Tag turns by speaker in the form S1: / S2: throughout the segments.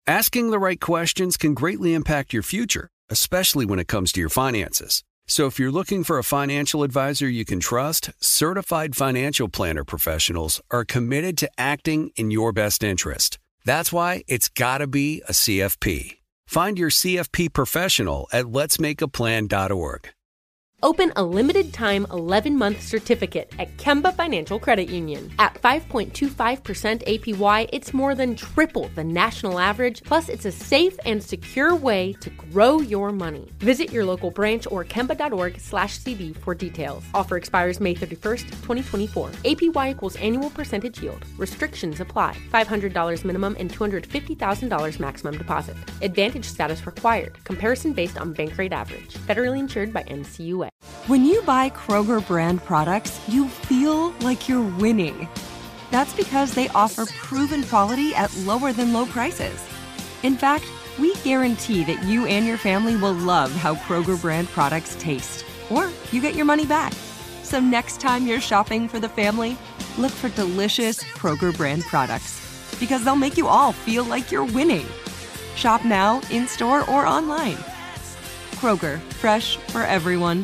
S1: Asking the right questions can greatly impact your future, especially when it comes to your finances. So if you're looking for a financial advisor you can trust, certified financial planner professionals are committed to acting in your best interest. That's why it's got to be a CFP. Find your CFP professional at letsmakeaplan.org.
S2: Open a limited-time 11-month certificate at Kemba Financial Credit Union. At 5.25% APY, it's more than triple the national average, plus it's a safe and secure way to grow your money. Visit your local branch or kemba.org/cb for details. Offer expires May 31st, 2024. APY equals annual percentage yield. Restrictions apply. $500 minimum and $250,000 maximum deposit. Advantage status required. Comparison based on bank rate average. Federally insured by NCUA.
S3: When you buy Kroger brand products, you feel like you're winning. That's because they offer proven quality at lower than low prices. In fact, we guarantee that you and your family will love how Kroger brand products taste, or you get your money back. So next time you're shopping for the family, look for delicious Kroger brand products, because they'll make you all feel like you're winning. Shop now, in-store, or online. Kroger, fresh for everyone.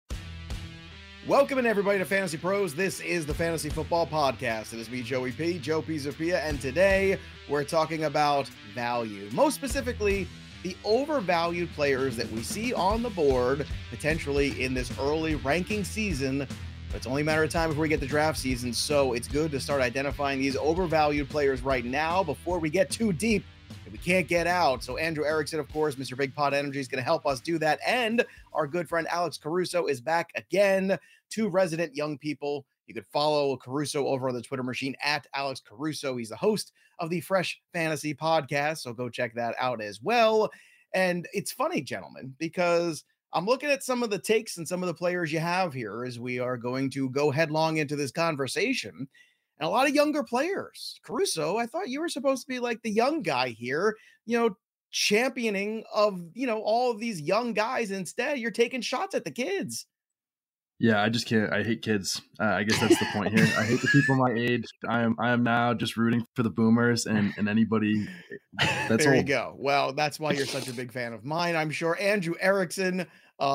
S4: Welcome in, everybody, to Fantasy Pros. This is the Fantasy Football Podcast. It is me, Joey P, Joe Pisapia, and today we're talking about value. Most specifically, the overvalued players that we see on the board, potentially in this early ranking season. But it's only a matter of time before we get to draft season, so it's good to start identifying these overvalued players right now before we get too deep and we can't get out. So Andrew Erickson, of course, Mr. Big Pot Energy, is going to help us do that. And our good friend Alex Caruso is back again. Two resident young people. You could follow Caruso over on the Twitter machine at Alex Caruso. He's the host of the Fresh Fantasy Podcast, so go check that out as well. And it's funny, gentlemen, because I'm looking at some of the takes and some of the players you have here as we are going to go headlong into this conversation. And a lot of younger players. Caruso, I thought you were supposed to be like the young guy here, championing of, all of these young guys. Instead, you're taking shots at the kids.
S5: Yeah, I just can't. I hate kids. I guess that's the point here. I hate the people my age. I am now just rooting for the boomers and anybody that's
S4: there
S5: old.
S4: You go. Well, that's why you're such a big fan of mine, I'm sure. Andrew Erickson,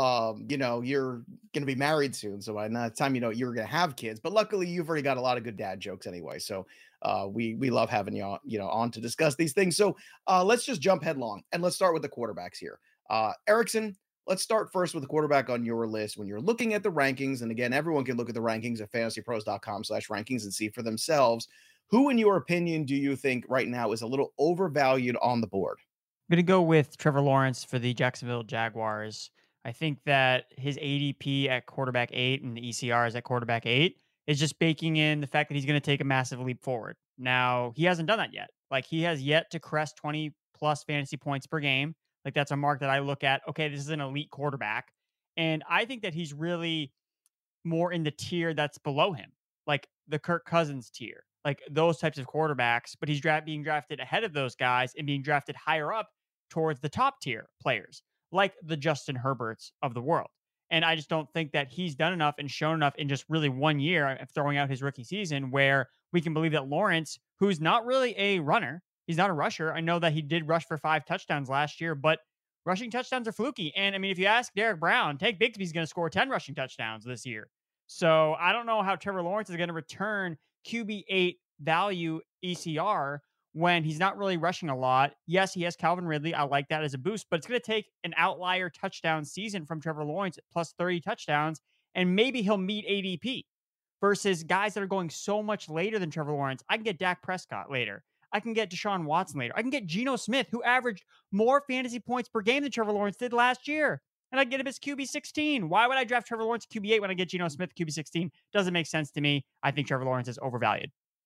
S4: you're going to be married soon, so by the time you're going to have kids. But luckily, you've already got a lot of good dad jokes anyway. So we love having you on to discuss these things. So let's just jump headlong and let's start with the quarterbacks here. Erickson. Let's start first with the quarterback on your list. When you're looking at the rankings, and again, everyone can look at the rankings at fantasypros.com/rankings and see for themselves, who, in your opinion, do you think right now is a little overvalued on the board?
S6: I'm going to go with Trevor Lawrence for the Jacksonville Jaguars. I think that his ADP at quarterback 8 and the ECRs at quarterback 8 is just baking in the fact that he's going to take a massive leap forward. Now, he hasn't done that yet. Like, he has yet to crest 20 plus fantasy points per game. Like, that's a mark that I look at. Okay, this is an elite quarterback. And I think that he's really more in the tier that's below him, like the Kirk Cousins tier, like those types of quarterbacks. But he's being drafted ahead of those guys and being drafted higher up towards the top tier players, like the Justin Herberts of the world. And I just don't think that he's done enough and shown enough in just really 1 year of throwing out his rookie season where we can believe that Lawrence, who's not really a runner, he's not a rusher. I know that he did rush for 5 touchdowns last year, but rushing touchdowns are fluky. And I mean, if you ask Derek Brown, Tank Bigsby's going to score 10 rushing touchdowns this year. So I don't know how Trevor Lawrence is going to return QB8 value ECR when he's not really rushing a lot. Yes, he has Calvin Ridley. I like that as a boost, but it's going to take an outlier touchdown season from Trevor Lawrence plus 30 touchdowns, and maybe he'll meet ADP versus guys that are going so much later than Trevor Lawrence. I can get Dak Prescott later. I can get Deshaun Watson later. I can get Geno Smith, who averaged more fantasy points per game than Trevor Lawrence did last year. And I get him as QB 16. Why would I draft Trevor Lawrence QB 8 when I get Geno Smith QB 16? Doesn't make sense to me. I think Trevor Lawrence is overvalued.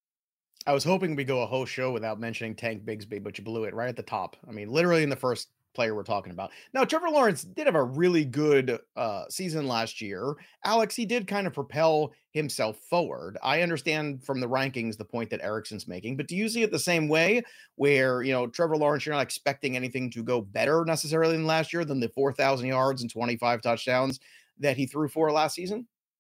S4: I was hoping we go a whole show without mentioning Tank Bigsby, but you blew it right at the top. I mean, literally in the first player we're talking about. Now, Trevor Lawrence did have a really good season last year. Alex, he did kind of propel himself forward. I understand from the rankings the point that Erickson's making, but do you see it the same way where, Trevor Lawrence, you're not expecting anything to go better necessarily than last year than the 4,000 yards and 25 touchdowns that he threw for last season?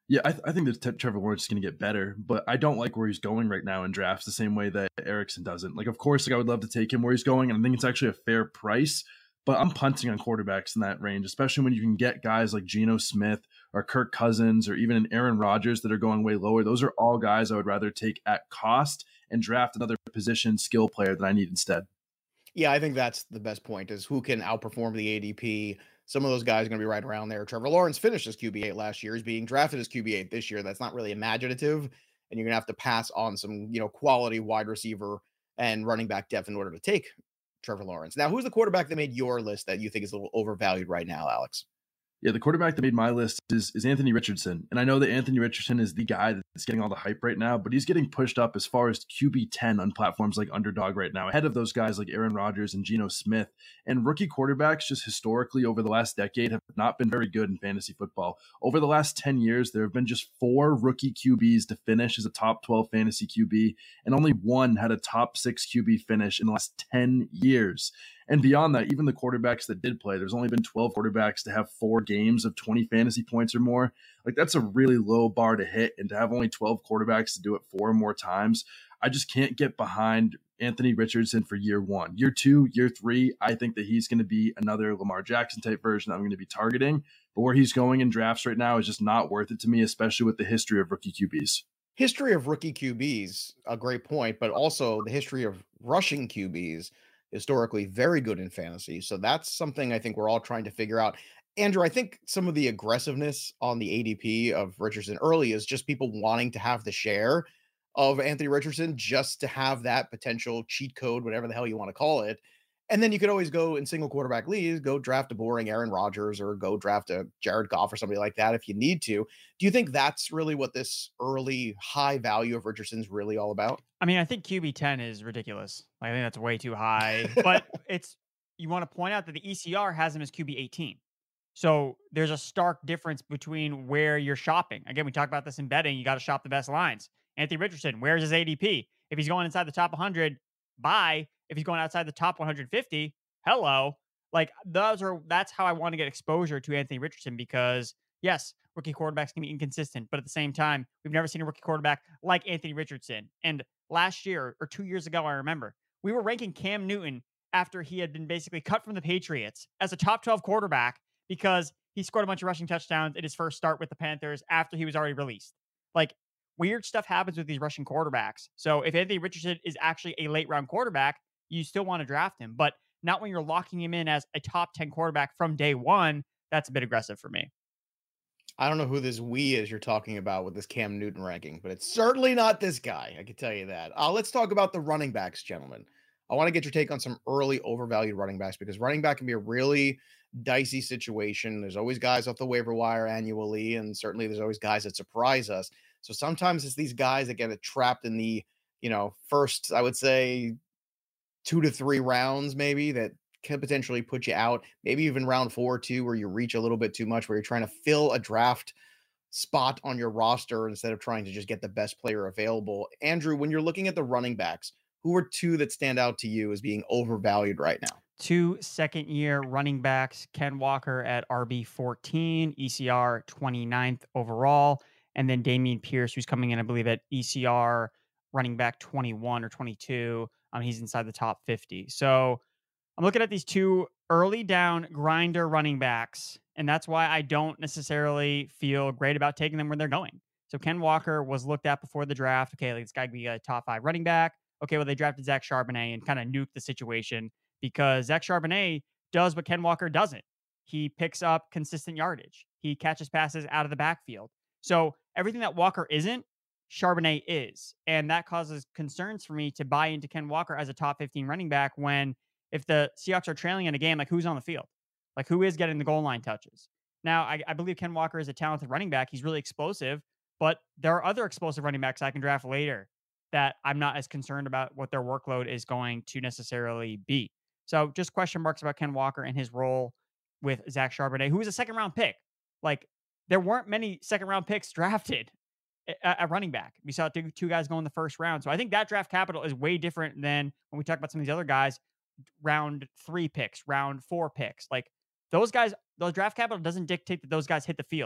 S5: Yeah, I think that Trevor Lawrence is going to get better, but I don't like where he's going right now in drafts the same way that Erickson doesn't. Like, of course, I would love to take him where he's going, and I think it's actually a fair price, but I'm punting on quarterbacks in that range, especially when you can get guys like Geno Smith or Kirk Cousins or even an Aaron Rodgers that are going way lower. Those are all guys I would rather take at cost and draft another position skill player that I need instead.
S4: Yeah, I think that's the best point, is who can outperform the ADP. Some of those guys are going to be right around there. Trevor Lawrence finished as QB8 last year. He's being drafted as QB8 this year. That's not really imaginative. And you're going to have to pass on some, quality wide receiver and running back depth in order to take Trevor Lawrence. Now, who's the quarterback that made your list that you think is a little overvalued right now, Alex?
S5: Yeah, the quarterback that made my list is Anthony Richardson. And I know that Anthony Richardson is the guy that's getting all the hype right now, but he's getting pushed up as far as QB10 on platforms like Underdog right now, ahead of those guys like Aaron Rodgers and Geno Smith. And rookie quarterbacks just historically over the last decade have not been very good in fantasy football. Over the last 10 years, there have been just 4 rookie QBs to finish as a top 12 fantasy QB, and only one had a top 6 QB finish in the last 10 years. And beyond that, even the quarterbacks that did play, there's only been 12 quarterbacks to have 4 games of 20 fantasy points or more. Like, that's a really low bar to hit. And to have only 12 quarterbacks to do it 4 more times, I just can't get behind Anthony Richardson for year 1. Year 2, year 3, I think that he's going to be another Lamar Jackson type version that I'm going to be targeting. But where he's going in drafts right now is just not worth it to me, especially with the history of rookie QBs.
S4: History of rookie QBs, a great point, but also the history of rushing QBs, historically very good in fantasy. So that's something I think we're all trying to figure out. Andrew, I think some of the aggressiveness on the ADP of Richardson early is just people wanting to have the share of Anthony Richardson just to have that potential cheat code, whatever the hell you want to call it. And then you could always go in single quarterback leagues, go draft a boring Aaron Rodgers or go draft a Jared Goff or somebody like that if you need to. Do you think that's really what this early high value of Richardson's really all about?
S6: I mean, I think QB10 is ridiculous. Like, I think that's way too high. But you want to point out that the ECR has him as QB18. So there's a stark difference between where you're shopping. Again, we talked about this in betting. You got to shop the best lines. Anthony Richardson, where's his ADP? If he's going inside the top 100, buy. If he's going outside the top 150, hello. Like, that's how I want to get exposure to Anthony Richardson, because yes, rookie quarterbacks can be inconsistent, but at the same time, we've never seen a rookie quarterback like Anthony Richardson. And last year or 2 years ago, I remember we were ranking Cam Newton after he had been basically cut from the Patriots as a top 12 quarterback because he scored a bunch of rushing touchdowns in his first start with the Panthers after he was already released. Like, weird stuff happens with these rushing quarterbacks. So if Anthony Richardson is actually a late round quarterback, you still want to draft him, but not when you're locking him in as a top 10 quarterback from day one. That's a bit aggressive for me.
S4: I don't know who this we is you're talking about with this Cam Newton ranking, but it's certainly not this guy. I can tell you that. Let's talk about the running backs, gentlemen. I want to get your take on some early overvalued running backs, because running back can be a really dicey situation. There's always guys off the waiver wire annually, and certainly there's always guys that surprise us. So sometimes it's these guys that get trapped in the, first, I would say 2 to 3 rounds, maybe, that can potentially put you out. Maybe even round 4 too, where you reach a little bit too much, where you're trying to fill a draft spot on your roster instead of trying to just get the best player available. Andrew, when you're looking at the running backs, who are 2 that stand out to you as being overvalued right now?
S6: 2 second-year running backs, Ken Walker at RB14, ECR 29th overall, and then Damian Pierce, who's coming in, I believe, at ECR running back 21 or 22. He's inside the top 50. So I'm looking at these 2 early down grinder running backs, and that's why I don't necessarily feel great about taking them where they're going. So Ken Walker was looked at before the draft. Okay, like, this guy could be a top 5 running back. Okay, well, they drafted Zach Charbonnet and kind of nuked the situation, because Zach Charbonnet does what Ken Walker doesn't. He picks up consistent yardage. He catches passes out of the backfield. So everything that Walker isn't, Charbonnet is. And that causes concerns for me to buy into Ken Walker as a top 15 running back when, if the Seahawks are trailing in a game, like, who's on the field? Like, who is getting the goal line touches? Now, I believe Ken Walker is a talented running back. He's really explosive, but there are other explosive running backs I can draft later that I'm not as concerned about what their workload is going to necessarily be. So just question marks about Ken Walker and his role with Zach Charbonnet, who was a 2nd-round pick. Like, there weren't many 2nd-round picks drafted at running back. We saw 2 guys go in the 1st round. So I think that draft capital is way different than when we talk about some of these other guys, round 3 picks, round 4 picks. Like, those guys, those draft capital doesn't dictate that those guys hit the field,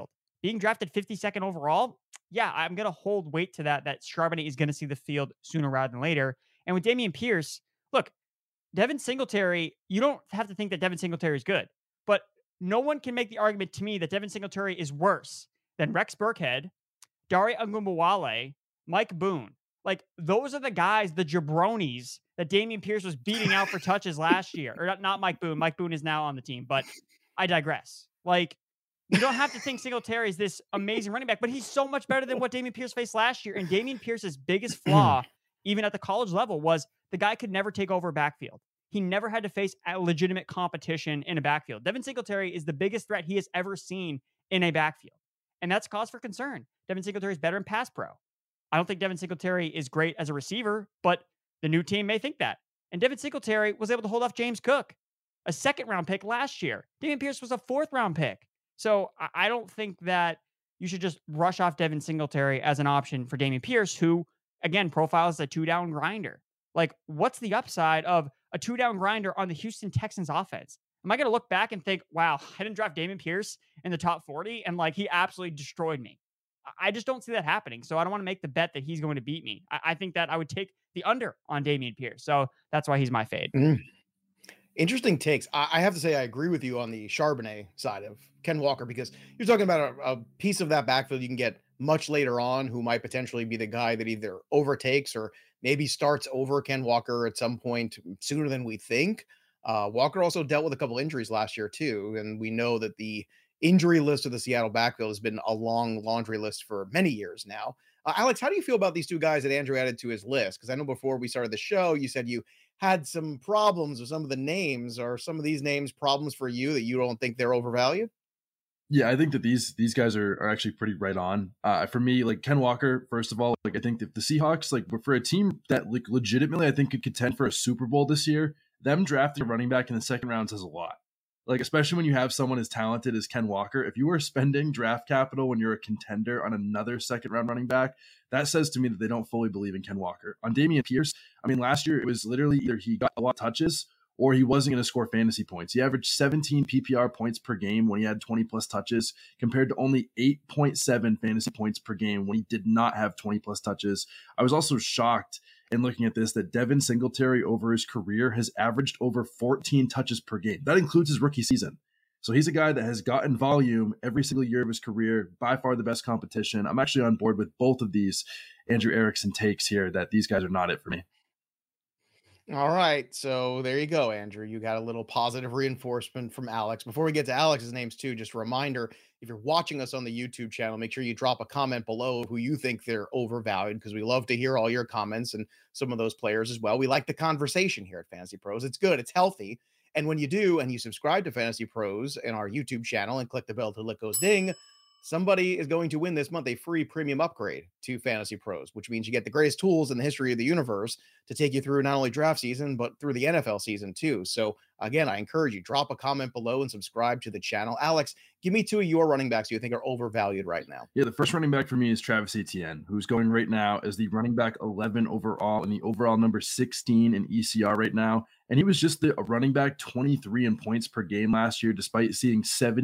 S6: being drafted 52nd overall, yeah, I'm going to hold weight to that Charbonnet is going to see the field sooner rather than later. And with Dameon Pierce, look, Devin Singletary, you don't have to think that Devin Singletary is good, but no one can make the argument to me that Devin Singletary is worse than Rex Burkhead, Dare Ogunbowale, Mike Boone. Like, those are the guys, the jabronis that Dameon Pierce was beating out for touches last year. Or not Mike Boone. Mike Boone is now on the team, but I digress. Like, you don't have to think Singletary is this amazing running back, but he's so much better than what Dameon Pierce faced last year. And Dameon Pierce's biggest flaw, even at the college level, was the guy could never take over a backfield. He never had to face a legitimate competition in a backfield. Devin Singletary is the biggest threat he has ever seen in a backfield. And that's cause for concern. Devin Singletary is better in pass pro. I don't think Devin Singletary is great as a receiver, but the new team may think that. And Devin Singletary was able to hold off James Cook, a second-round pick last year. Dameon Pierce was a fourth-round pick. So I don't think that you should just rush off Devin Singletary as an option for Dameon Pierce, who, again, profiles a two-down grinder. Like, what's the upside of a two-down grinder on the Houston Texans offense? Am I going to look back and think, wow, I didn't draft Dameon Pierce in the top 40, and, like, he absolutely destroyed me? I just don't see that happening. So I don't want to make the bet that he's going to beat me. I think that I would take the under on Dameon Pierce. So that's why he's my fade.
S4: Interesting takes. I have to say I agree with you on the Charbonnet side of Ken Walker, because you're talking about a piece of that backfield you can get much later on who might potentially be the guy that either overtakes or maybe starts over Ken Walker at some point sooner than we think. Walker also dealt with a couple injuries last year too, and we know that the injury list of the Seattle backfield has been a long laundry list for many years now. Alex, how do you feel about these two guys that Andrew added to his list? Because I know before we started the show, you said you had some problems with some of the names. Are some of these names problems for you that you don't think they're overvalued?
S5: Yeah, I think that these guys are actually pretty right on. For me, like Ken Walker, first of all, like I think that the Seahawks, like for a team that like legitimately I think could contend for a Super Bowl this year, them drafting a running back in the second round says a lot. Like, especially when you have someone as talented as Ken Walker, if you are spending draft capital when you're a contender on another second round running back, that says to me that they don't fully believe in Ken Walker. On Dameon Pierce, I mean, last year it was literally either he got a lot of touches or he wasn't going to score fantasy points. He averaged 17 PPR points per game when he had 20 plus touches, compared to only 8.7 fantasy points per game when he did not have 20 plus touches. I was also shocked in looking at this that Devin Singletary over his career has averaged over 14 touches per game. That includes his rookie season. So he's a guy that has gotten volume every single year of his career, by far the best competition. I'm actually on board with both of these Andrew Erickson takes here that these guys are not it for me.
S4: All right. So there you go, Andrew. You got a little positive reinforcement from Alex. Before we get to Alex's names too, just a reminder, if you're watching us on the YouTube channel, make sure you drop a comment below who you think they're overvalued, because we love to hear all your comments and some of those players as well. We like the conversation here at Fantasy Pros. It's good. It's healthy. And when you do, and you subscribe to Fantasy Pros in our YouTube channel and click the bell till it goes ding, somebody is going to win this month a free premium upgrade to Fantasy Pros, which means you get the greatest tools in the history of the universe to take you through not only draft season, but through the NFL season too. So again, I encourage you, drop a comment below and subscribe to the channel. Alex, give me two of your running backs you think are overvalued right now.
S5: Yeah, the first running back for me is Travis Etienne, who's going right now as the running back 11 overall and the overall number 16 in ECR right now. And he was just a running back 23 in points per game last year, despite seeing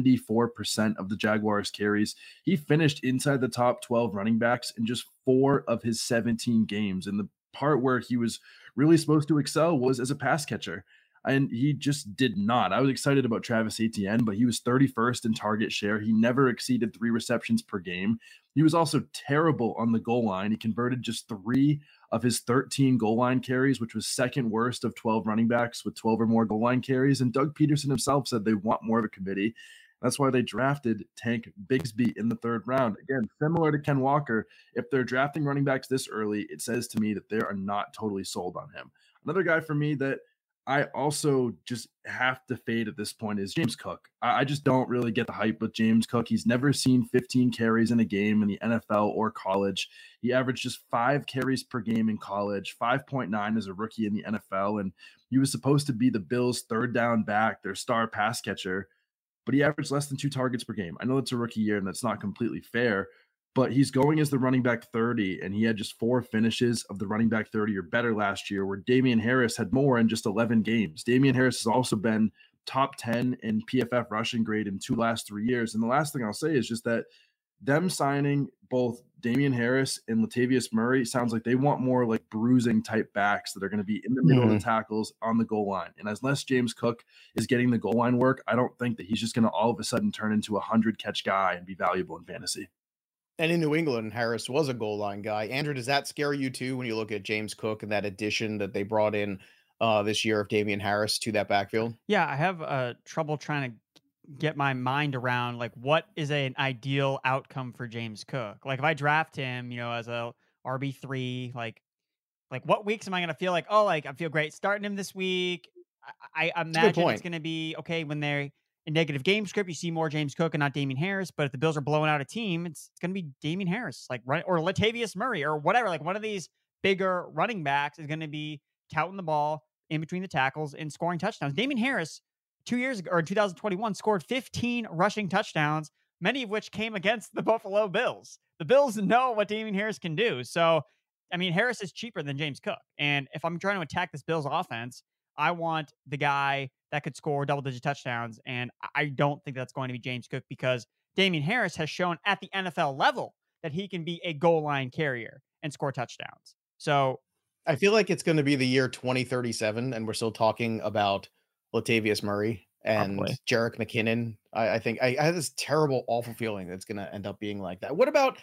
S5: 74% of the Jaguars carries. He finished inside the top 12 running backs in just 4 of his 17 games. And the part where he was really supposed to excel was as a pass catcher. And he just did not. I was excited about Travis Etienne, but he was 31st in target share. He never exceeded 3 receptions per game. He was also terrible on the goal line. He converted just 3 of his 13 goal line carries, which was second worst of 12 running backs with 12 or more goal line carries. And Doug Peterson himself said they want more of a committee. That's why they drafted Tank Bigsby in the 3rd round. Again, similar to Ken Walker, if they're drafting running backs this early, it says to me that they are not totally sold on him. Another guy for me that I also just have to fade at this point is James Cook. I just don't really get the hype with James Cook. He's never seen 15 carries in a game in the NFL or college. He averaged just 5 carries per game in college, 5.9 as a rookie in the NFL. And he was supposed to be the Bills' 3rd down back, their star pass catcher, but he averaged less than 2 targets per game. I know it's a rookie year and that's not completely fair, but he's going as the running back 30, and he had just 4 finishes of the running back 30 or better last year, where Damian Harris had more in just 11 games. Damian Harris has also been top 10 in PFF rushing grade in 2 last 3 years. And the last thing I'll say is just that them signing both Damian Harris and Latavius Murray sounds like they want more like bruising type backs that are going to be in the middle of the tackles on the goal line. And unless James Cook is getting the goal line work, I don't think that he's just going to all of a sudden turn into a 100 catch guy and be valuable in fantasy.
S4: And in New England, Harris was a goal line guy. Andrew, does that scare you too when you look at James Cook and that addition that they brought in this year of Damian Harris to that backfield?
S6: Yeah, I have trouble trying to get my mind around like what is an ideal outcome for James Cook. Like if I draft him, as a RB3, like what weeks am I going to feel like, oh, like I feel great starting him this week? I imagine it's going to be okay when they're in negative game script. You see more James Cook and not Damian Harris. But if the Bills are blowing out a team, it's going to be Damian Harris, or Latavius Murray or whatever. Like one of these bigger running backs is going to be touting the ball in between the tackles and scoring touchdowns. Damian Harris 2 years ago, or in 2021, scored 15 rushing touchdowns, many of which came against the Buffalo Bills. The Bills know what Damian Harris can do. So, I mean, Harris is cheaper than James Cook. And if I'm trying to attack this Bills offense, I want the guy that could score double-digit touchdowns. And I don't think that's going to be James Cook because Damian Harris has shown at the NFL level that he can be a goal line carrier and score touchdowns. So
S4: I feel like it's going to be the year 2037, and we're still talking about Latavius Murray and Jerick McKinnon. I think I have this terrible, awful feeling that's going to end up being like that. What about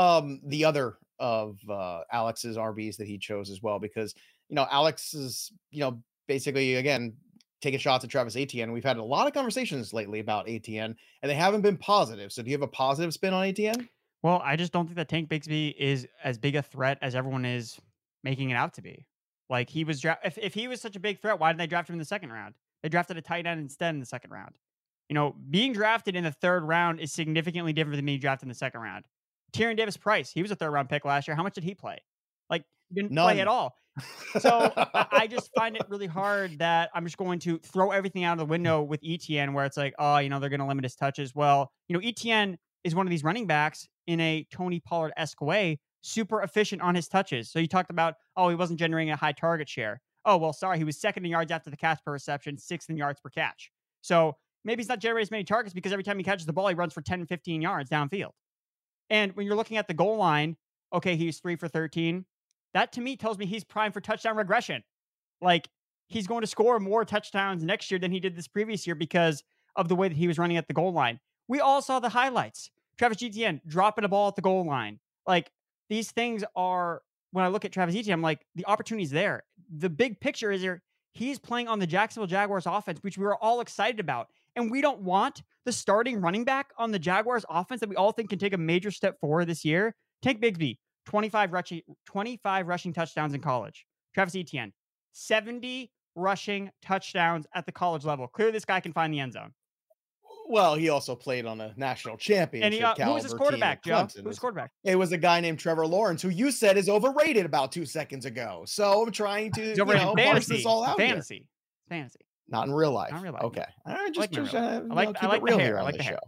S4: the other of Alex's RBs that he chose as well? Because, Alex is, basically, again, taking shots at Travis Etienne. We've had a lot of conversations lately about Etienne, and they haven't been positive. So do you have a positive spin on Etienne?
S6: Well, I just don't think that Tank Bigsby is as big a threat as everyone is making it out to be. Like he was if he was such a big threat, why didn't they draft him in the second round? They drafted a tight end instead in the second round. Being drafted in the third round is significantly different than being drafted in the second round. Tyrion Davis-Price, he was a third round pick last year. How much did he play? Like he didn't play at all. So I just find it really hard that I'm just going to throw everything out of the window with Etienne, where it's like, oh, they're going to limit his touches. Well, Etienne is one of these running backs in a Tony Pollard-esque way, super efficient on his touches. So you talked about, he wasn't generating a high target share. Oh, well, sorry. He was second in yards after the catch per reception, sixth in yards per catch. So maybe he's not generating as many targets because every time he catches the ball, he runs for 10, 15 yards downfield. And when you're looking at the goal line, okay, he's 3 for 13. That to me tells me he's primed for touchdown regression. Like he's going to score more touchdowns next year than he did this previous year because of the way that he was running at the goal line. We all saw the highlights. Travis Etienne dropping a ball at the goal line. Like these things are, when I look at Travis Etienne, I'm like, the opportunity's there. The big picture is here. He's playing on the Jacksonville Jaguars offense, which we were all excited about. And we don't want the starting running back on the Jaguars offense that we all think can take a major step forward this year. Tank Bigsby, 25 rushing touchdowns in college. Travis Etienne, 70 rushing touchdowns at the college level. Clearly, this guy can find the end zone.
S4: Well, he also played on a national championship.
S6: And who was his quarterback, Joe? Who was quarterback?
S4: It was a guy named Trevor Lawrence, who you said is overrated about 2 seconds ago. So I'm trying to parse this all out.
S6: Fantasy.
S4: Not in real life. Okay. All right, I like the hair. I like the hair.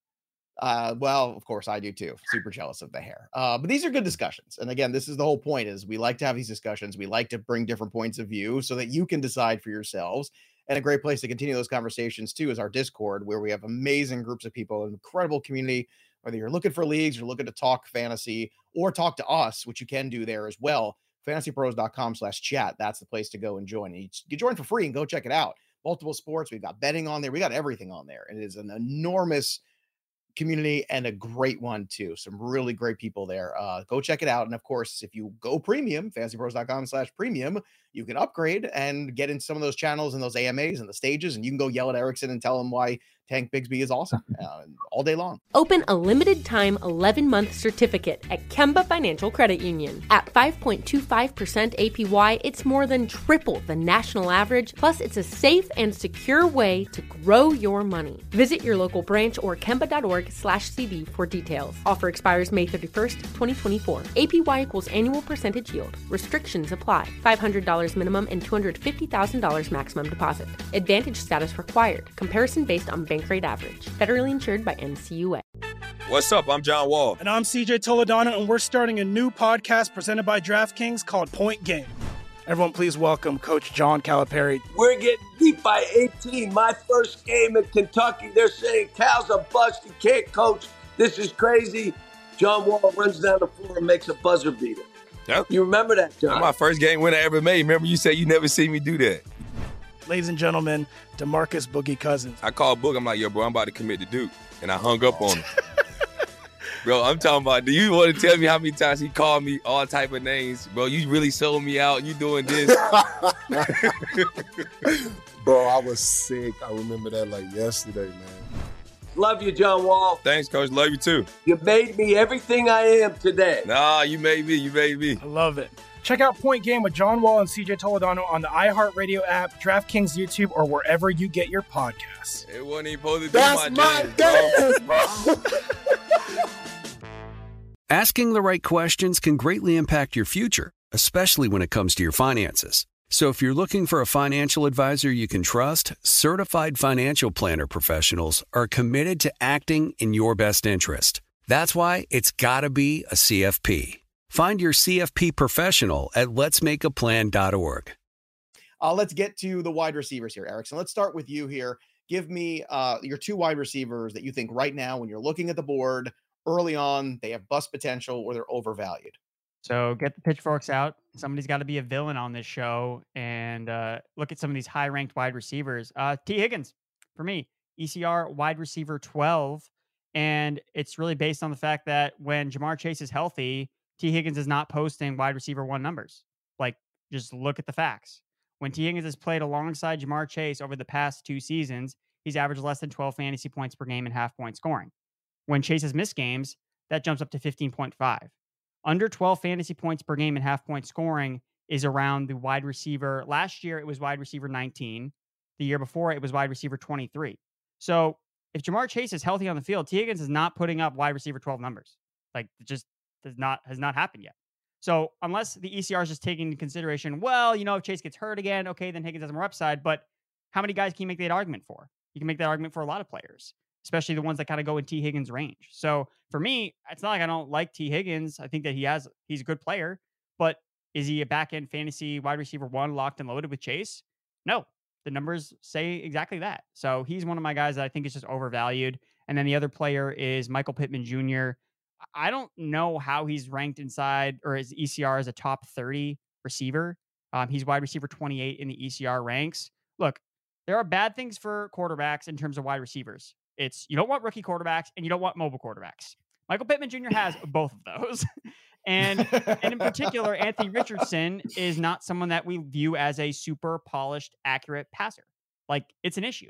S4: Well, of course I do too. Super jealous of the hair. But these are good discussions. And again, this is the whole point is we like to have these discussions. We like to bring different points of view so that you can decide for yourselves. And a great place to continue those conversations too is our Discord, where we have amazing groups of people, an incredible community, whether you're looking for leagues, you're looking to talk fantasy or talk to us, which you can do there as well. fantasypros.com/chat. That's the place to go and join. You can join for free and go check it out. Multiple sports. We've got betting on there. We got everything on there. And it is an enormous community and a great one too. Some really great people there. Go check it out. And of course, if you go premium, fantasypros.com/premium, you can upgrade and get in some of those channels and those AMAs and the stages. And you can go yell at Erickson and tell him why Tank Bigsby is awesome all day long.
S2: Open a limited time 11-month certificate at Kemba Financial Credit Union. At 5.25% APY, it's more than triple the national average. Plus, it's a safe and secure way to grow your money. Visit your local branch or kemba.org/CD for details. Offer expires May 31st, 2024. APY equals annual percentage yield. Restrictions apply. $500 minimum and $250,000 maximum deposit. Advantage status required. Comparison based on bank rate average. Federally insured by NCUA.
S7: What's up? I'm John Wall.
S8: And I'm CJ Toledano, and we're starting a new podcast presented by DraftKings called Point Game. Everyone, please welcome Coach John Calipari.
S9: We're getting beat by 18. My first game in Kentucky, they're saying Cal's a bust. He can't coach. This is crazy. John Wall runs down the floor and makes a buzzer beater.
S7: Yep.
S9: You remember that, John?
S7: That's my first game winner I ever made. Remember you said you never see me do that.
S8: Ladies and gentlemen, DeMarcus Boogie Cousins.
S7: I called Book. I'm like, yo, bro, I'm about to commit to Duke. And I hung up on him. Bro, I'm talking about, do you want to tell me how many times he called me all type of names? Bro, you really sold me out. You doing this.
S10: Bro, I was sick. I remember that like yesterday, man.
S9: Love you, John Wall.
S7: Thanks, Coach. Love you too.
S9: You made me everything I am today.
S7: Nah, you made me. You made me.
S8: I love it. Check out Point Game with John Wall and CJ Toledano on the iHeartRadio app, DraftKings YouTube, or wherever you get your podcasts.
S7: It wasn't even supposed to be
S10: That's my dance, bro.
S1: Asking the right questions can greatly impact your future, especially when it comes to your finances. So if you're looking for a financial advisor you can trust, certified financial planner professionals are committed to acting in your best interest. That's why it's got to be a CFP. Find your CFP professional at letsmakeaplan.org.
S4: Let's get to the wide receivers here, Erickson. Let's start with you here. Give me your two wide receivers that you think right now when you're looking at the board early on, they have bust potential or they're overvalued.
S6: So get the pitchforks out. Somebody's got to be a villain on this show and look at some of these high-ranked wide receivers. T. Higgins, for me, ECR wide receiver 12. And it's really based on the fact that when Ja'Marr Chase is healthy, T. Higgins is not posting wide receiver 1 numbers. Like, just look at the facts. When T. Higgins has played alongside Ja'Marr Chase over the past 2 seasons, he's averaged less than 12 fantasy points per game and half-point scoring. When Chase has missed games, that jumps up to 15.5. Under 12 fantasy points per game and half-point scoring is around the wide receiver. Last year, it was wide receiver 19. The year before, it was wide receiver 23. So if Ja'Marr Chase is healthy on the field, T. Higgins is not putting up wide receiver 12 numbers. Like, it just has not happened yet. So unless the ECR is just taking into consideration, well, if Chase gets hurt again, okay, then Higgins has more upside. But how many guys can you make that argument for? You can make that argument for a lot of players, especially the ones that kind of go in T. Higgins' range. So for me, it's not like I don't like T. Higgins. I think that he's a good player, but is he a back-end fantasy wide receiver 1 locked and loaded with Chase? No, the numbers say exactly that. So he's one of my guys that I think is just overvalued. And then the other player is Michael Pittman Jr. I don't know how he's ranked inside or his ECR as a top 30 receiver. He's wide receiver 28 in the ECR ranks. Look, there are bad things for quarterbacks in terms of wide receivers. It's you don't want rookie quarterbacks and you don't want mobile quarterbacks. Michael Pittman Jr. has both of those. And in particular, Anthony Richardson is not someone that we view as a super polished, accurate passer. Like, it's an issue.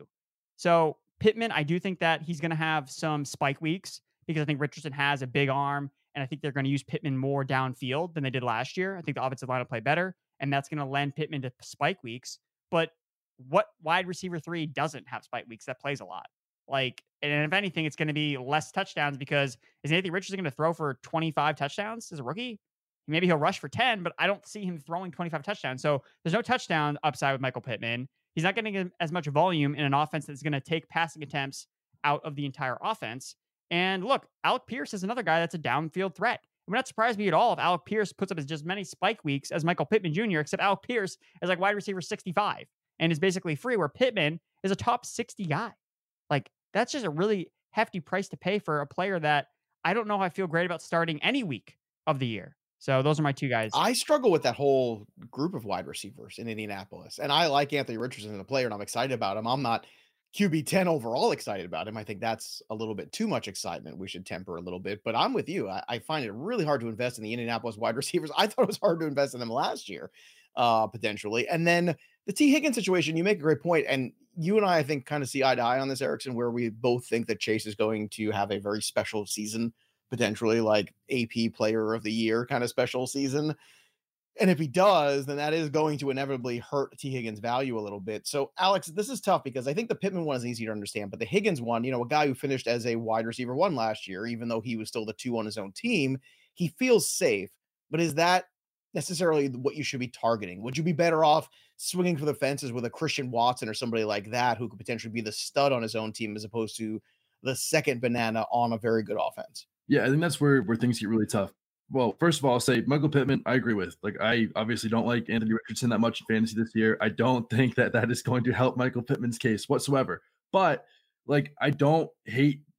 S6: So Pittman, I do think that he's going to have some spike weeks because I think Richardson has a big arm, and I think they're going to use Pittman more downfield than they did last year. I think the offensive line will play better, and that's going to lend Pittman to spike weeks. But what wide receiver 3 doesn't have spike weeks that plays a lot? Like, and if anything, it's going to be less touchdowns because is Anthony Richardson going to throw for 25 touchdowns as a rookie? Maybe he'll rush for 10, but I don't see him throwing 25 touchdowns. So there's no touchdown upside with Michael Pittman. He's not getting as much volume in an offense that's going to take passing attempts out of the entire offense. And look, Alec Pierce is another guy that's a downfield threat. It would not surprise me at all if Alec Pierce puts up as just many spike weeks as Michael Pittman Jr., except Alec Pierce is like wide receiver 65 and is basically free, where Pittman is a top 60 guy. Like, that's just a really hefty price to pay for a player that I don't know how I feel great about starting any week of the year. So those are my two guys.
S4: I struggle with that whole group of wide receivers in Indianapolis. And I like Anthony Richardson as a player, and I'm excited about him. I'm not QB 10 overall excited about him. I think that's a little bit too much excitement. We should temper a little bit. But I'm with you. I find it really hard to invest in the Indianapolis wide receivers. I thought it was hard to invest in them last year, potentially. And then the T. Higgins situation, you make a great point. And you and I think, kind of see eye to eye on this, Erickson, where we both think that Chase is going to have a very special season, potentially like AP player of the year kind of special season. And if he does, then that is going to inevitably hurt T. Higgins' value a little bit. So, Alex, this is tough because I think the Pittman one is easy to understand, but the Higgins one, a guy who finished as a wide receiver 1 last year, even though he was still the 2 on his own team, he feels safe. But is that necessarily what you should be targeting? Would you be better off swinging for the fences with a Christian Watson or somebody like that who could potentially be the stud on his own team as opposed to the second banana on a very good offense?
S5: Yeah, I think that's where things get really tough. Well, first of all, I'll say Michael Pittman, I agree with. Like, I obviously don't like Anthony Richardson that much in fantasy this year. I don't think that is going to help Michael Pittman's case whatsoever. But, like, I don't hate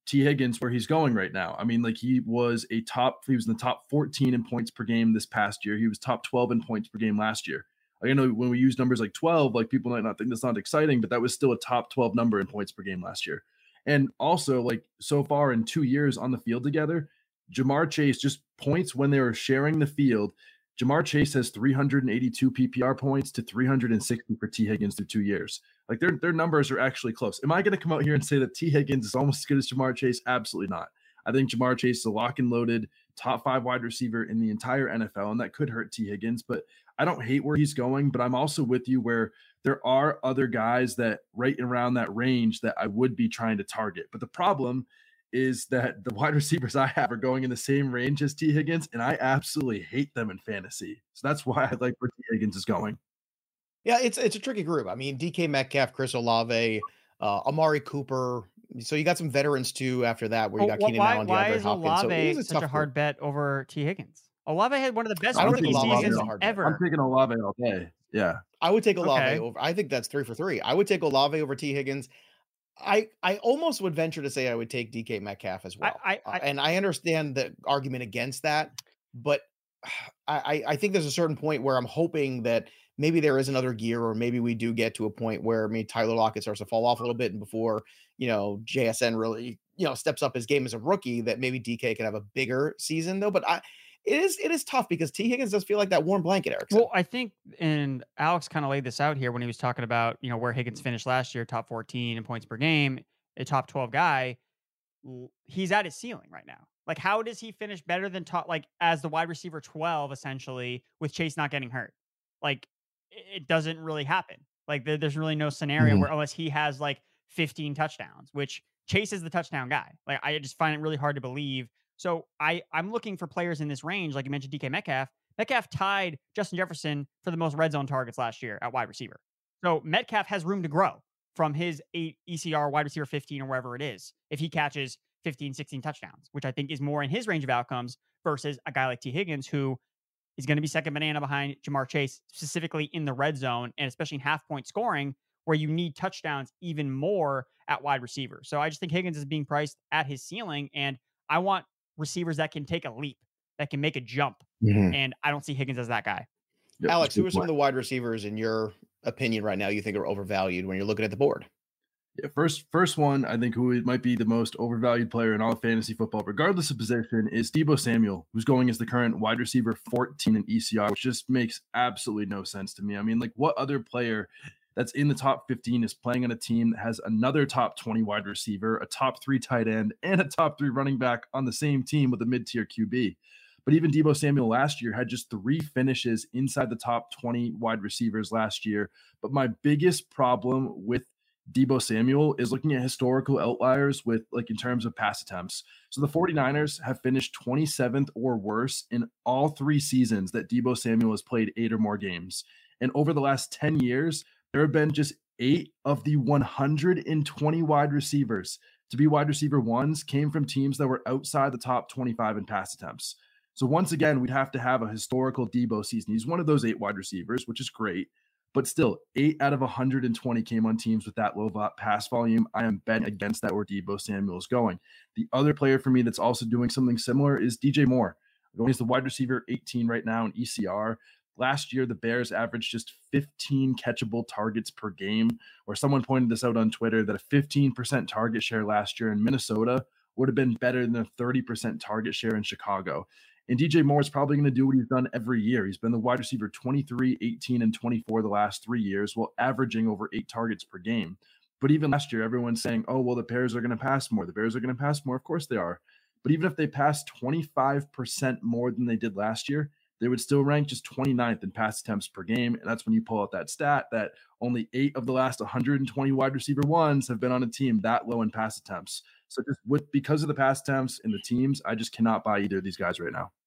S5: T. Higgins where he's going right now. I mean, like he was in the top 14 in points per game this past year. He was top 12 in points per game last year. Like, I know when we use numbers like 12, like people might not think that's not exciting, but that was still a top 12 number in points per game last year. And also, like, so far in 2 years on the field together, Ja'Marr Chase, just points when they were sharing the field, Ja'Marr Chase has 382 PPR points to 360 for T. Higgins through 2 years. Like their numbers are actually close. Am I going to come out here and say that T. Higgins is almost as good as Ja'Marr Chase? Absolutely not. I think Ja'Marr Chase is a lock and loaded top 5 wide receiver in the entire NFL, and that could hurt T. Higgins, but I don't hate where he's going, but I'm also with you where there are other guys that right around that range that I would be trying to target. But the problem is that the wide receivers I have are going in the same range as T. Higgins, and I absolutely hate them in fantasy. So that's why I like where T. Higgins is going.
S4: Yeah, it's a tricky group. I mean, DK Metcalf, Chris Olave, Amari Cooper. So you got some veterans too after that where you got Keenan Allen,
S6: why
S4: DeAndre
S6: is
S4: Hopkins.
S6: Olave
S4: So
S6: such a hard bet over T. Higgins? Olave had one of the best
S4: I don't
S6: rookie
S4: think Olave
S6: seasons
S4: is a hard bet.
S6: ever.
S5: I'm taking Olave all day. Yeah.
S4: I would take Olave
S6: Okay.
S4: over. I think that's 3 for 3. I would take Olave over T. Higgins. I almost would venture to say I would take DK Metcalf as well. And I understand the argument against that, but I think there's a certain point where I'm hoping that maybe there is another gear, or maybe we do get to a point where Tyler Lockett starts to fall off a little bit, and before JSN really steps up his game as a rookie, that maybe DK can have a bigger season though. But it is tough because T. Higgins does feel like that warm blanket, Erickson.
S6: Well, I think, and Alex kind of laid this out here when he was talking about, where Higgins finished last year, top 14 in points per game, a top 12 guy. He's at his ceiling right now. Like, how does he finish better than as the wide receiver 12, essentially, with Chase not getting hurt? Like, it doesn't really happen. Like, there's really no scenario where, unless he has 15 touchdowns, which Chase is the touchdown guy. Like, I just find it really hard to believe. So I'm looking for players in this range. Like you mentioned, DK Metcalf. Metcalf tied Justin Jefferson for the most red zone targets last year at wide receiver. So Metcalf has room to grow from his 8 ECR wide receiver 15 or wherever it is, if he catches 15, 16 touchdowns, which I think is more in his range of outcomes versus a guy like T. Higgins, who is going to be second banana behind Ja'Marr Chase, specifically in the red zone, and especially in half-point scoring, where you need touchdowns even more at wide receiver. So I just think Higgins is being priced at his ceiling, and I want receivers that can take a leap, that can make a jump. And I don't see Higgins as that guy.
S5: Yep,
S4: Alex, who are some of the wide receivers in your opinion right now you think are overvalued when you're looking at the board?
S5: Yeah, first one, I think who might be the most overvalued player in all of fantasy football, regardless of position, is Deebo Samuel, who's going as the current wide receiver 14 in ECR, which just makes absolutely no sense to me. I mean, like, what other player that's in the top 15 is playing on a team that has another top 20 wide receiver, a top 3 tight end, and a top 3 running back on the same team with a mid-tier QB? But even Deebo Samuel last year had just 3 finishes inside the top 20 wide receivers last year. But my biggest problem with Deebo Samuel is looking at historical outliers with, in terms of pass attempts. So the 49ers have finished 27th or worse in all 3 seasons that Deebo Samuel has played 8 or more games. And over the last 10 years, there have been just 8 of the 120 wide receivers to be wide receiver ones came from teams that were outside the top 25 in pass attempts. So once again, we'd have to have a historical Deebo season. He's one of those 8 wide receivers, which is great. But still, 8 out of 120 came on teams with that low pass volume. I am betting against that where Deebo Samuel is going. The other player for me that's also doing something similar is DJ Moore. He's the wide receiver 18 right now in ECR. Last year, the Bears averaged just 15 catchable targets per game, or someone pointed this out on Twitter that a 15% target share last year in Minnesota would have been better than a 30% target share in Chicago. And DJ Moore is probably going to do what he's done every year. He's been the wide receiver 23, 18, and 24 the last 3 years, while averaging over 8 targets per game. But even last year, everyone's saying, oh, well, the Bears are going to pass more. The Bears are going to pass more. Of course they are. But even if they pass 25% more than they did last year, they would still rank just 29th in pass attempts per game. And that's when you pull out that stat that only 8 of the last 120 wide receiver ones have been on a team that low in pass attempts. So because of the pass attempts and the teams, I just cannot buy either of these guys right now.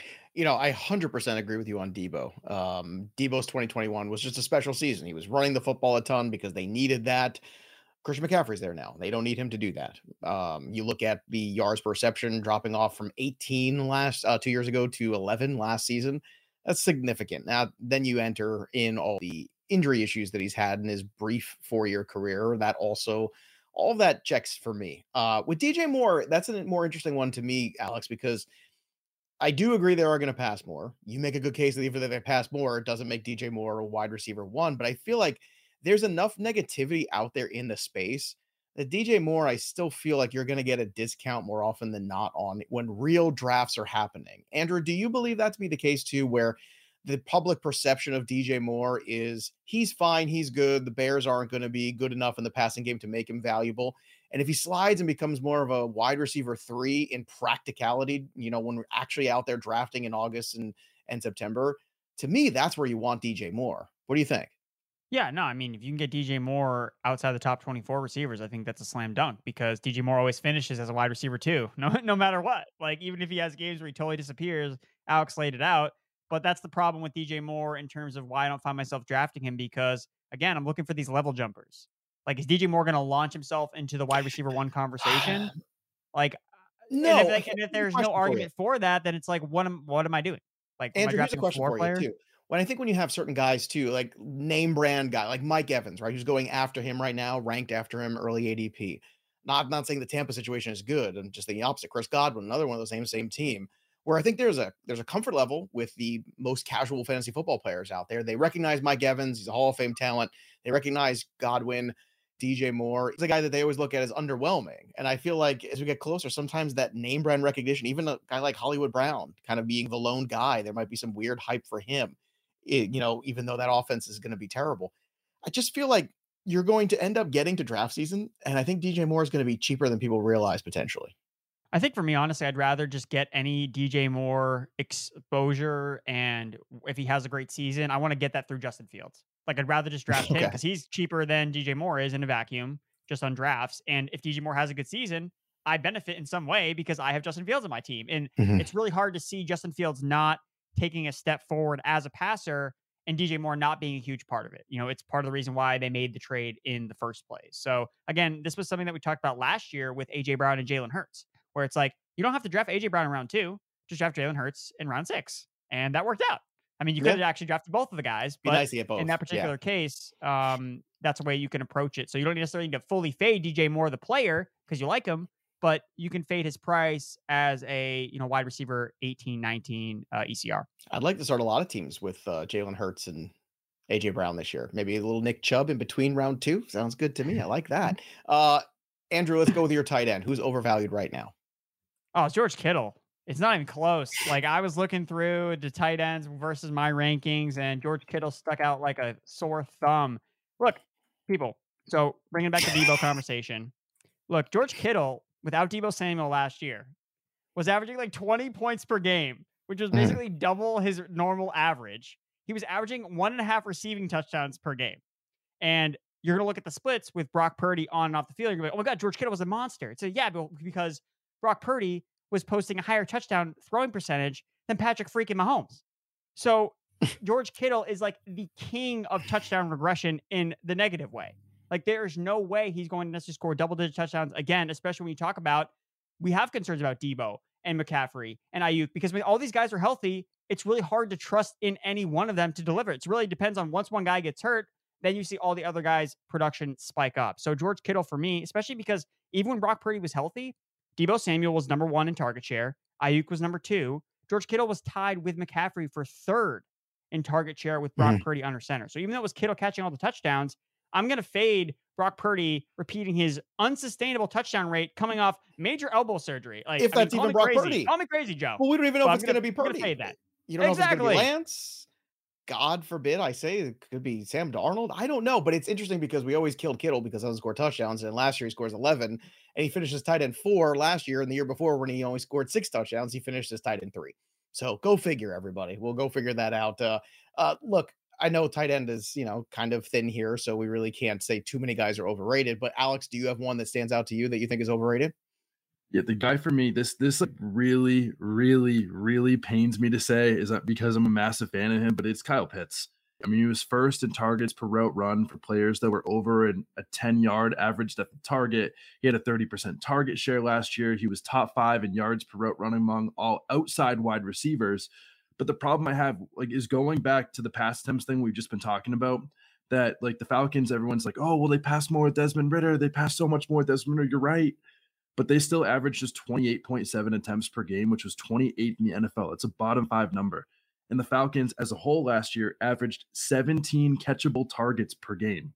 S4: I 100% agree with you on Deebo. Deebo's 2021 was just a special season. He was running the football a ton because they needed that. Christian McCaffrey's there now. They don't need him to do that. You look at the yards per reception dropping off from 18 2 years ago to 11 last season. That's significant. Now, then you enter in all the injury issues that he's had in his brief 4-year career. That also all of that checks for me. With DJ Moore, that's a more interesting one to me, Alex, because I do agree they are going to pass more. You make a good case that even if they pass more, it doesn't make DJ Moore a wide receiver one. But I feel like there's enough negativity out there in the space that DJ Moore, I still feel like you're going to get a discount more often than not on when real drafts are happening. Andrew, do you believe that to be the case too, where the public perception of DJ Moore is he's fine, he's good, the Bears aren't going to be good enough in the passing game to make him valuable? And if he slides and becomes more of a wide receiver 3 in practicality, when we're actually out there drafting in August and September, to me, that's where you want DJ Moore. What do you think?
S6: Yeah, no, I mean, if you can get DJ Moore outside the top 24 receivers, I think that's a slam dunk because DJ Moore always finishes as a wide receiver too, no matter what. Like, even if he has games where he totally disappears, Alex laid it out. But that's the problem with DJ Moore in terms of why I don't find myself drafting him because, again, I'm looking for these level jumpers. Like, is DJ Moore going to launch himself into the wide receiver 1 conversation? Like,
S4: no.
S6: And if there's no argument for that, then it's like, what am I doing? Like,
S4: Andrew, here's a question for you too. I think when you have certain guys too, like name brand guy, like Mike Evans, right? Who's going after him right now, ranked after him, early ADP. Not saying the Tampa situation is good, and just the opposite. Chris Godwin, another one of the same team, where I think there's a comfort level with the most casual fantasy football players out there. They recognize Mike Evans, he's a Hall of Fame talent. They recognize Godwin, DJ Moore. He's a guy that they always look at as underwhelming. And I feel like as we get closer, sometimes that name brand recognition, even a guy like Hollywood Brown kind of being the lone guy, there might be some weird hype for him. Even though that offense is going to be terrible. I just feel like you're going to end up getting to draft season, and I think DJ Moore is going to be cheaper than people realize potentially.
S6: I think for me, honestly, I'd rather just get any DJ Moore exposure, and if he has a great season, I want to get that through Justin Fields. Like, I'd rather just draft him because he's cheaper than DJ Moore is in a vacuum, just on drafts. And if DJ Moore has a good season, I benefit in some way because I have Justin Fields on my team. And it's really hard to see Justin Fields not taking a step forward as a passer and DJ Moore not being a huge part of it. It's part of the reason why they made the trade in the first place. So again, this was something that we talked about last year with AJ Brown and Jalen Hurts, where it's like, you don't have to draft AJ Brown in round 2, just draft Jalen Hurts in round 6. And that worked out. I mean, you could have actually drafted both of the guys, but
S4: nice to get both.
S6: In that particular case, that's a way you can approach it. So you don't necessarily need to fully fade DJ Moore, the player, because you like him, but you can fade his price as a wide receiver 18, 19 ECR. I'd
S4: like to start a lot of teams with Jalen Hurts and AJ Brown this year. Maybe a little Nick Chubb in between round 2. Sounds good to me. I like that. Andrew, let's go with your tight end. Who's overvalued right now?
S6: Oh, it's George Kittle. It's not even close. Like, I was looking through the tight ends versus my rankings, and George Kittle stuck out like a sore thumb. Look, people. So bringing back the Debo conversation. Look, George Kittle, without Debo Samuel last year, was averaging like 20 points per game, which was basically double his normal average. He was averaging 1.5 receiving touchdowns per game. And you're going to look at the splits with Brock Purdy on and off the field. You're going to be like, oh my God, George Kittle was a monster. It's because Brock Purdy was posting a higher touchdown throwing percentage than Patrick freaking Mahomes. So George Kittle is like the king of touchdown regression in the negative way. Like, there's no way he's going to necessarily score double-digit touchdowns again, especially when you talk about, we have concerns about Debo and McCaffrey and Ayuk, because when all these guys are healthy, it's really hard to trust in any one of them to deliver. It really depends on once one guy gets hurt, then you see all the other guys' production spike up. So George Kittle for me, especially because even when Brock Purdy was healthy, Debo Samuel was number 1 in target share. Ayuk was number 2. George Kittle was tied with McCaffrey for 3rd in target share with Brock Purdy under center. So even though it was Kittle catching all the touchdowns, I'm going to fade Brock Purdy repeating his unsustainable touchdown rate coming off major elbow surgery. Like,
S4: if that's even Brock Purdy.
S6: Call me crazy, Joe.
S4: Well, we don't even know if it's going to be Purdy.
S6: Fade that.
S4: You don't know if it's going to be Lance. God forbid, I say it could be Sam Darnold. I don't know, but it's interesting because we always killed Kittle because he doesn't score touchdowns. And last year he scores 11, and he finishes tight end 4 last year. And the year before, when he only scored 6 touchdowns, he finished as tight end 3. So go figure, everybody. We'll go figure that out. Look, I know tight end is, kind of thin here, so we really can't say too many guys are overrated. But Alex, do you have one that stands out to you that you think is overrated?
S5: Yeah, the guy for me, this like really, really, really pains me to say is that because I'm a massive fan of him, but it's Kyle Pitts. I mean, he was first in targets per route run for players that were over a 10-yard average depth of target. He had a 30% target share last year. He was top 5 in yards per route run among all outside wide receivers. But the problem I have is going back to the pass attempts thing we've just been talking about. that like the Falcons, everyone's like, oh, well, they passed more with Desmond Ridder. They passed so much more with Desmond Ridder. You're right. But they still averaged just 28.7 attempts per game, which was 28th in the NFL. It's a bottom 5 number. And the Falcons as a whole last year averaged 17 catchable targets per game.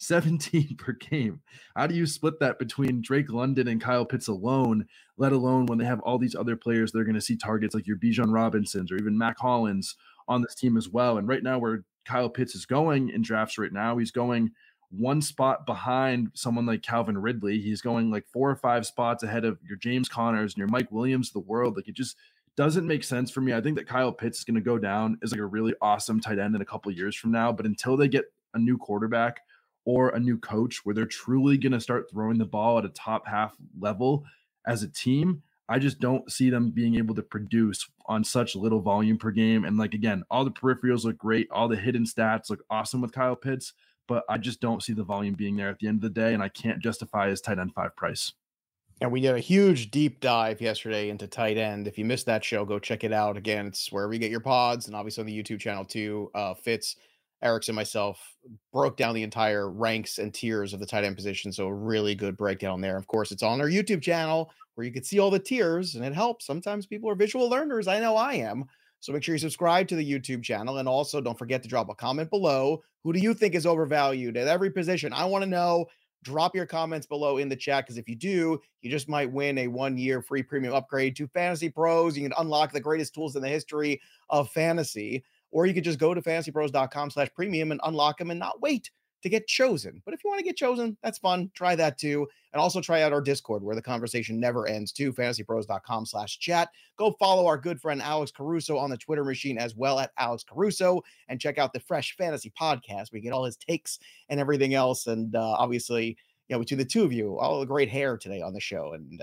S5: 17 per game. How do you split that between Drake London and Kyle Pitts alone, let alone when they have all these other players they're going to see targets like your Bijan Robinsons or even Mac Hollins on this team as well? And right now where Kyle Pitts is going in drafts right now, he's going one spot behind someone like Calvin Ridley. He's going like 4 or 5 spots ahead of your James Connors and your Mike Williams of the world. Like, it just doesn't make sense for me. I think that Kyle Pitts is going to go down as like a really awesome tight end in a couple of years from now. But until they get a new quarterback or a new coach where they're truly going to start throwing the ball at a top half level as a team, I just don't see them being able to produce on such little volume per game. And like, again, all the peripherals look great. All the hidden stats look awesome with Kyle Pitts, but I just don't see the volume being there at the end of the day. And I can't justify his tight end 5 price.
S4: And we did a huge deep dive yesterday into tight end. If you missed that show, go check it out. Again, it's wherever you get your pods and obviously on the YouTube channel too. Fitz, Erickson, and myself broke down the entire ranks and tiers of the tight end position. So a really good breakdown there. Of course, it's on our YouTube channel where you can see all the tiers, and it helps. Sometimes people are visual learners. I know I am. So make sure you subscribe to the YouTube channel. And also don't forget to drop a comment below. Who do you think is overvalued at every position? I want to know. Drop your comments below in the chat, because if you do, you just might win a 1-year free premium upgrade to Fantasy Pros. You can unlock the greatest tools in the history of fantasy, or you could just go to fantasypros.com/premium and unlock them and not wait to get chosen. But if you want to get chosen, that's fun. Try that too. And also try out our Discord where the conversation never ends too, fantasypros.com/chat. Go follow our good friend Alex Caruso on the Twitter machine as well at Alex Caruso, and check out the Fresh Fantasy Podcast where you get all his takes and everything else. And obviously, you know, between the two of you, all the great hair today on the show. And,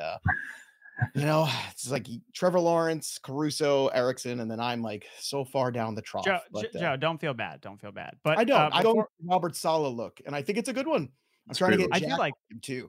S4: you know, it's like Trevor Lawrence, Caruso, Erickson, and then I'm like so far down the trough.
S6: Joe, don't feel bad. Don't feel bad. But
S4: I don't. I go Robert Saleh look, and I think it's a good one. I'm trying to get.
S6: I feel like
S4: him too.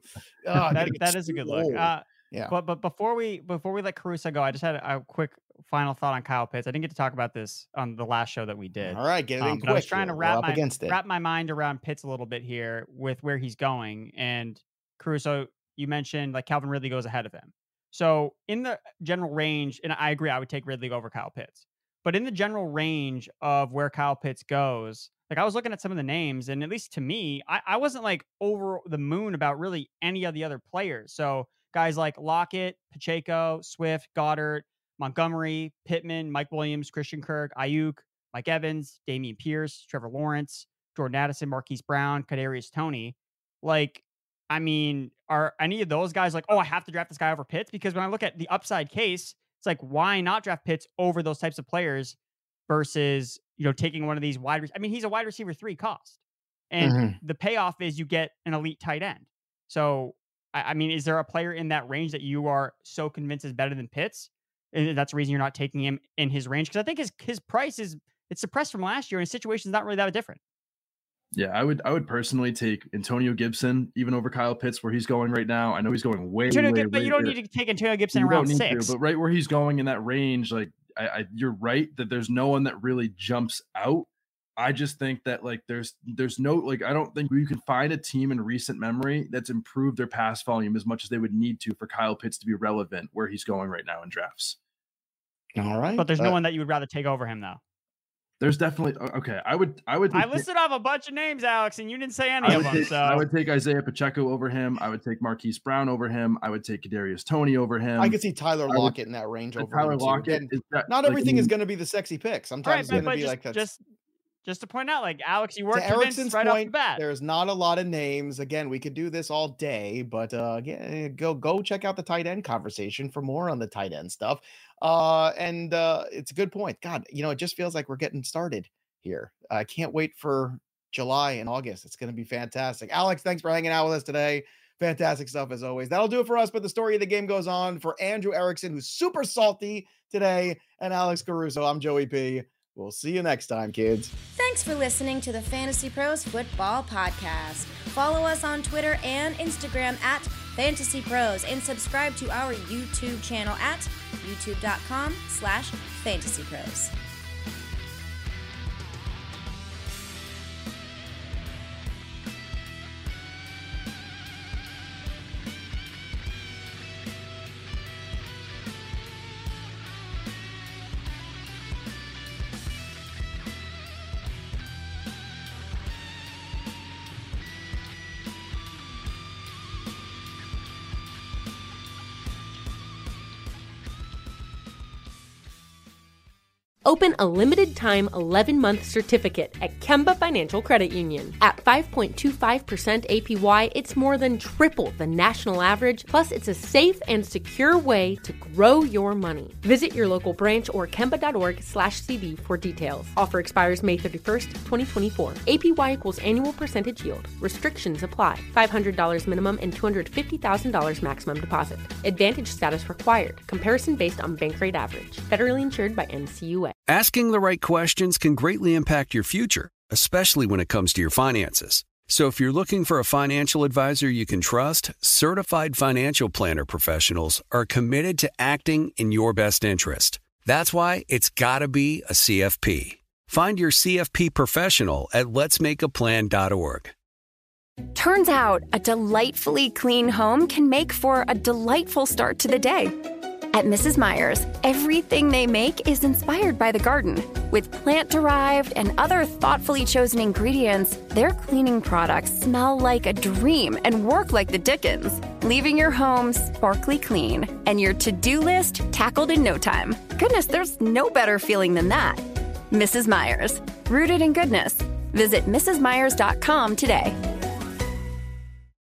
S6: That is a good look.
S4: Yeah.
S6: But before we let Caruso go, I just had a quick final thought on Kyle Pitts. I didn't get to talk about this on the last show that we did.
S4: All right, get it in quick.
S6: I was trying to wrap my mind around Pitts a little bit here with where he's going. And Caruso, you mentioned like Calvin Ridley goes ahead of him. So in the general range, and I agree, I would take Ridley over Kyle Pitts. But in the general range of where Kyle Pitts goes, like I was looking at some of the names, and at least to me, I wasn't like over the moon about really any of the other players. So guys like Lockett, Pacheco, Swift, Goddard, Montgomery, Pittman, Mike Williams, Christian Kirk, Ayuk, Mike Evans, Dameon Pierce, Trevor Lawrence, Jordan Addison, Marquise Brown, Kadarius Toney. Like, I mean, are any of those guys like, oh, I have to draft this guy over Pitts? Because when I look at the upside case, it's like, why not draft Pitts over those types of players versus, you know, taking one of these I mean, he's a wide receiver 3 cost. And the payoff is you get an elite tight end. So, I mean, is there a player in that range that you are so convinced is better than Pitts? And that's the reason you're not taking him in his range? Because I think his price it's suppressed from last year, and his situation is not really that different.
S5: Yeah, I would personally take Antonio Gibson even over Kyle Pitts where he's going right now. I know he's going way,
S6: but you don't need to take Antonio Gibson around 6.
S5: But right where he's going in that range, like you're right that there's no one that really jumps out. I just think that like there's no, like, I don't think you can find a team in recent memory that's improved their pass volume as much as they would need to for Kyle Pitts to be relevant where he's going right now in drafts.
S4: All right.
S6: But there's no one that you would rather take over him though.
S5: There's definitely okay. I
S6: listed off a bunch of names, Alex, and you didn't say any of them. So
S5: I would take Isaiah Pacheco over him. I would take Marquise Brown over him. I would take Kadarius Toney over him.
S4: I could see Tyler Lockett in that range over
S5: Tyler
S4: him too.
S5: Lockett.
S4: Not everything is going to be the sexy pick. Sometimes it's going to be like that.
S6: Just to point out, like, Alex, you weren't convinced right off the bat.
S4: There's not a lot of names. Again, we could do this all day, but again, go check out the tight end conversation for more on the tight end stuff. And it's a good point. God, you know, it just feels like we're getting started here. I can't wait for July and August. It's going to be fantastic. Alex, thanks for hanging out with us today. Fantastic stuff as always. That'll do it for us, but the story of the game goes on. For Andrew Erickson, who's super salty today, and Alex Caruso, I'm Joey P. We'll see you next time, kids.
S11: Thanks for listening to the Fantasy Pros Football Podcast. Follow us on Twitter and Instagram at Fantasy Pros, and subscribe to our YouTube channel at youtube.com/fantasypros.
S2: Open a limited-time 11-month certificate at Kemba Financial Credit Union. At 5.25% APY, it's more than triple the national average, plus it's a safe and secure way to grow your money. Visit your local branch or kemba.org/cb for details. Offer expires May 31st, 2024. APY equals annual percentage yield. Restrictions apply. $500 minimum and $250,000 maximum deposit. Advantage status required. Comparison based on bank rate average. Federally insured by NCUA.
S1: Asking the right questions can greatly impact your future, especially when it comes to your finances. So if you're looking for a financial advisor you can trust, certified financial planner professionals are committed to acting in your best interest. That's why it's got to be a CFP. Find your CFP professional at letsmakeaplan.org.
S12: Turns out a delightfully clean home can make for a delightful start to the day. At Mrs. Meyer's, everything they make is inspired by the garden. With plant-derived and other thoughtfully chosen ingredients, their cleaning products smell like a dream and work like the Dickens, leaving your home sparkly clean and your to-do list tackled in no time. Goodness, there's no better feeling than that. Mrs. Meyer's, rooted in goodness. Visit mrsmeyers.com today.